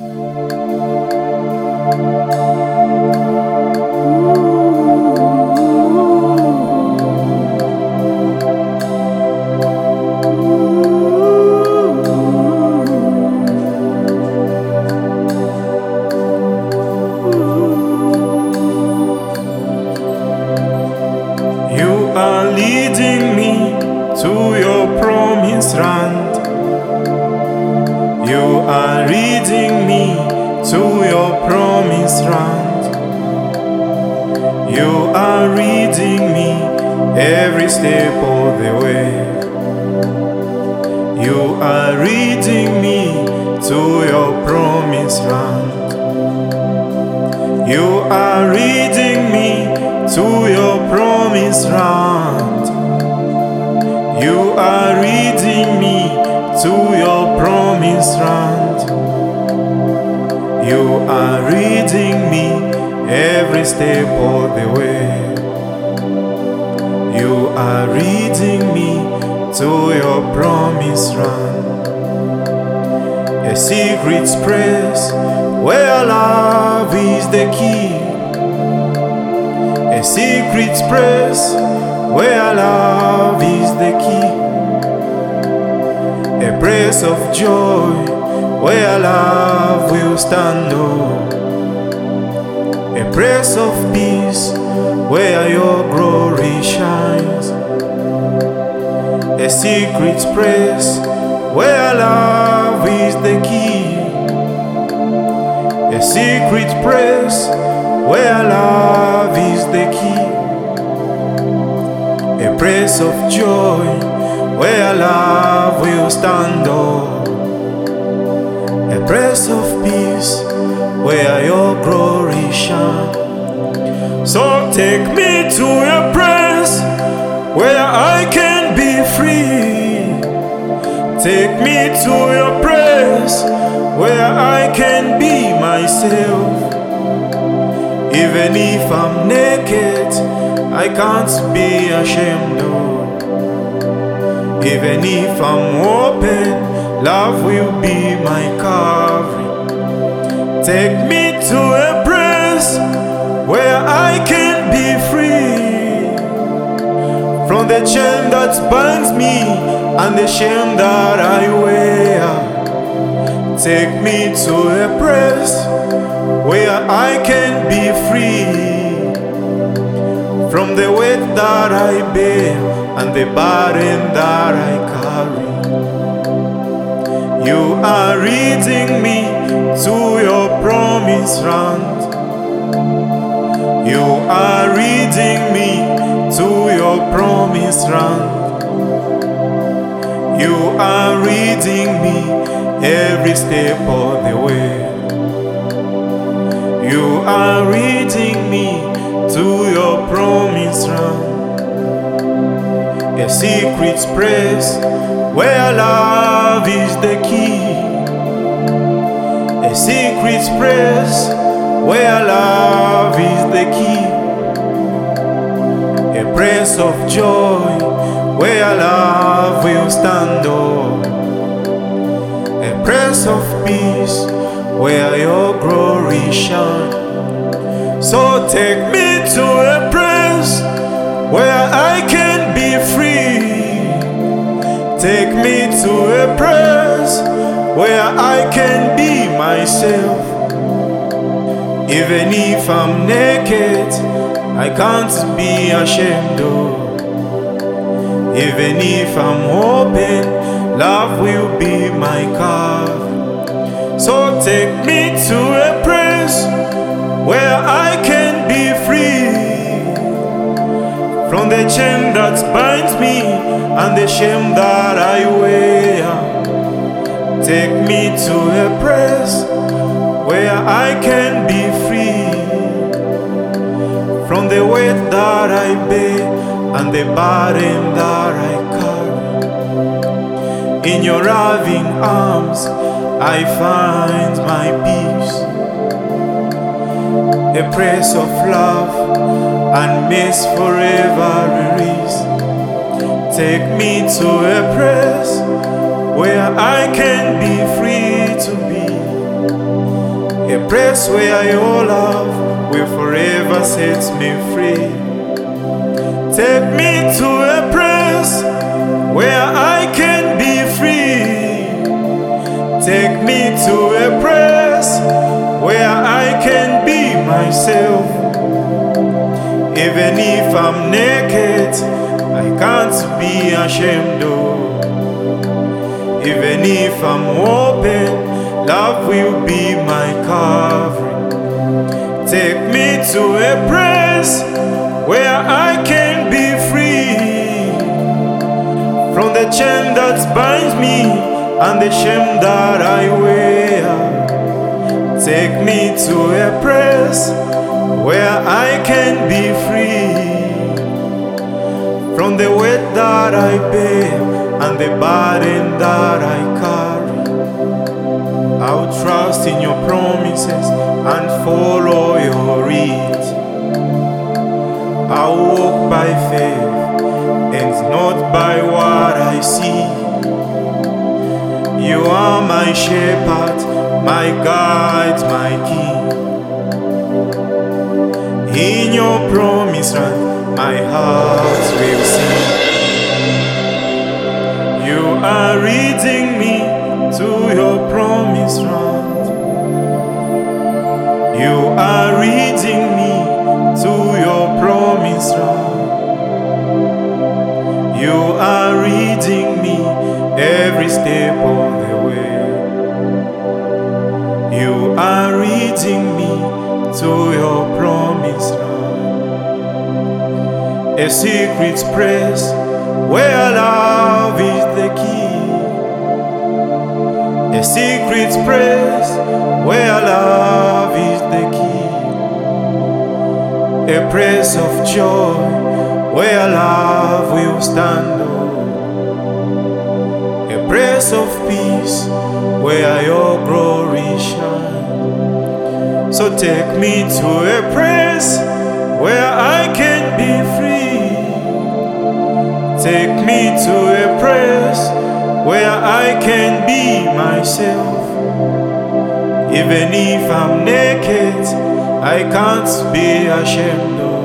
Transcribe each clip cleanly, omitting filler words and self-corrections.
Leading me to your promised land. You are leading me to your promised land. You are leading me every step of the way. You are leading me to your promised land. You are leading me to your promised land. You are leading me to your promised land. You are leading me every step of the way. You are leading me to your promised land. A secret place where love is the key. A secret place where love is the key. A place of joy where love will stand up. A place of peace where your glory shines. A secret place where love is the key. A secret place where love is the key. A place of joy where love will stand up. A place of peace where your glory shines. So take me to a place where I can be free. Take me to a place where I can be myself. Even if I'm naked, I can't be ashamed of. Even if I'm open, love will be my covering. Take me to a place where I can be free from the chain that binds me and the shame that I wear. Take me to a place where I can be free from the weight that I bear and the burden that I carry. You are leading me to your promised land. You are leading me to your promised land. You are leading me every step of the way. You are leading me to your promised land. A secret place where love is the key. A secret place where love is the key. A place of joy where love will stand up. A place of peace where your glory shines. So take me to a place where I can be free. Take me to a place where I can be myself. Even if I'm naked, I can't be ashamed of. Even if I'm open, love will be my cover. So take me to a place where I can be free from the chain that binds me and the shame that I wear. Take me to a place where I can be free from the weight that I bear and the burden that I carry. In your loving arms I find my peace. A place of love and mercy forever release. Take me to a place where I can be free to be. a place where your love will forever set me free. Take me to a place where I can be free. Take me to a place where I can be myself. Even if I'm naked, I can't be ashamed of. Even if I'm open, love will be my covering. Take me to a place where I can be free from the chain that binds me and the shame that I wear. Take me to a place where I can be free from the weight that I bear and the burden that I carry. I'll trust in your promises and follow your lead. I'll walk by faith and not by what I see. You are my shepherd, my guide, my king. In your promised land, my heart will sing. You are leading me to your promised land. You are leading me to your promised land. You are leading me every step of the way. You are leading me to your promised land. A secret place where love is the key. A secret place where love is the key. A place of joy where love will stand up. A place of peace where your glory shines. So take me to a place where I can be free. Take me to a place where I can be myself. Even if I'm naked, I can't be ashamed of.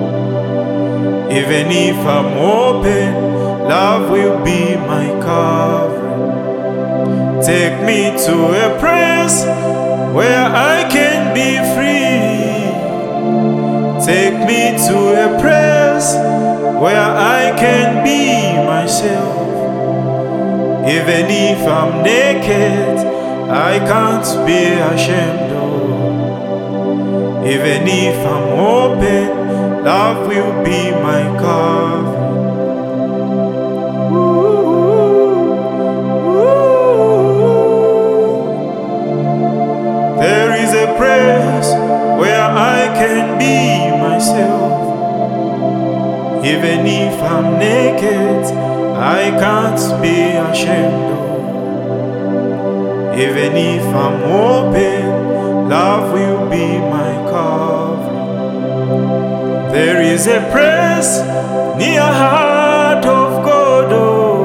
Even if I'm open, love will be my covering. Take me to a place where I can be free. Take me to a place where I can be myself. Even if I'm naked, I can't be ashamed of. Even if I'm open, love will be my covering. There is a place where I can be myself. Even if I'm naked, I can't be ashamed of. Even if I'm open, love will be my covering. There is a place near heart of God. Oh.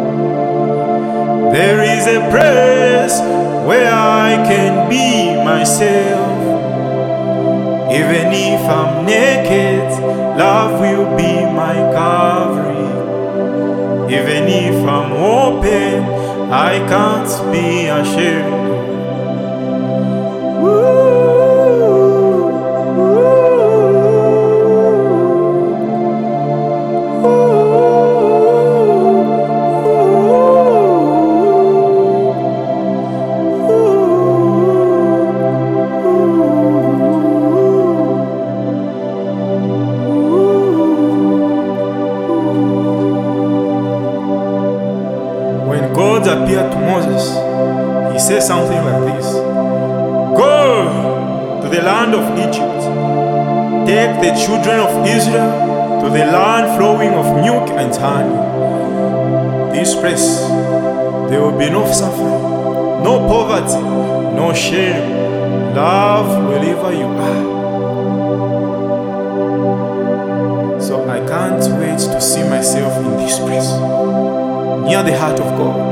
There is a place where I can be myself. Even if I'm naked, love will be my covering. Even if I'm open, I can't be ashamed. When God appeared to Moses, he said something like this: Go to the land of Egypt, take the children of Israel to the land flowing of milk and honey. This place, there will be no suffering, no poverty, no shame. Love wherever you are. So I can't wait to see myself in this place, near the heart of God.